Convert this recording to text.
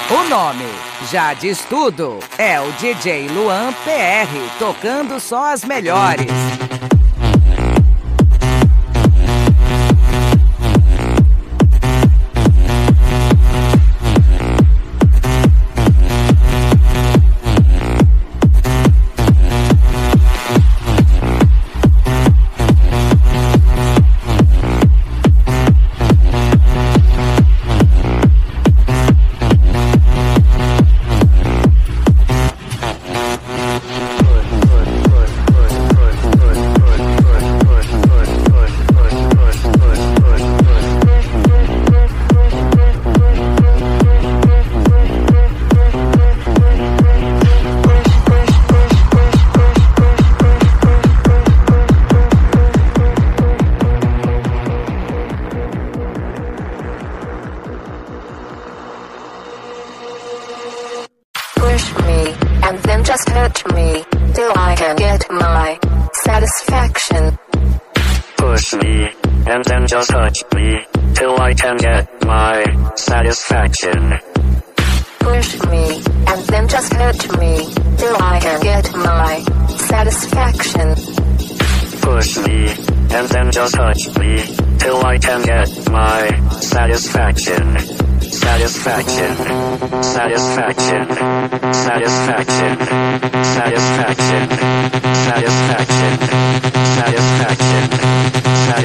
O nome já diz tudo. É o DJ Luan PR, tocando só as melhores. Push me, and then just touch me, till I can get my satisfaction. Push me, and then just touch me, till I can get my satisfaction. Push me, and then just touch me, till I can get my satisfaction. Push me, and then just touch me, till I can get my satisfaction. Satisfaction, satisfaction, satisfaction, satisfaction, satisfaction, satisfaction,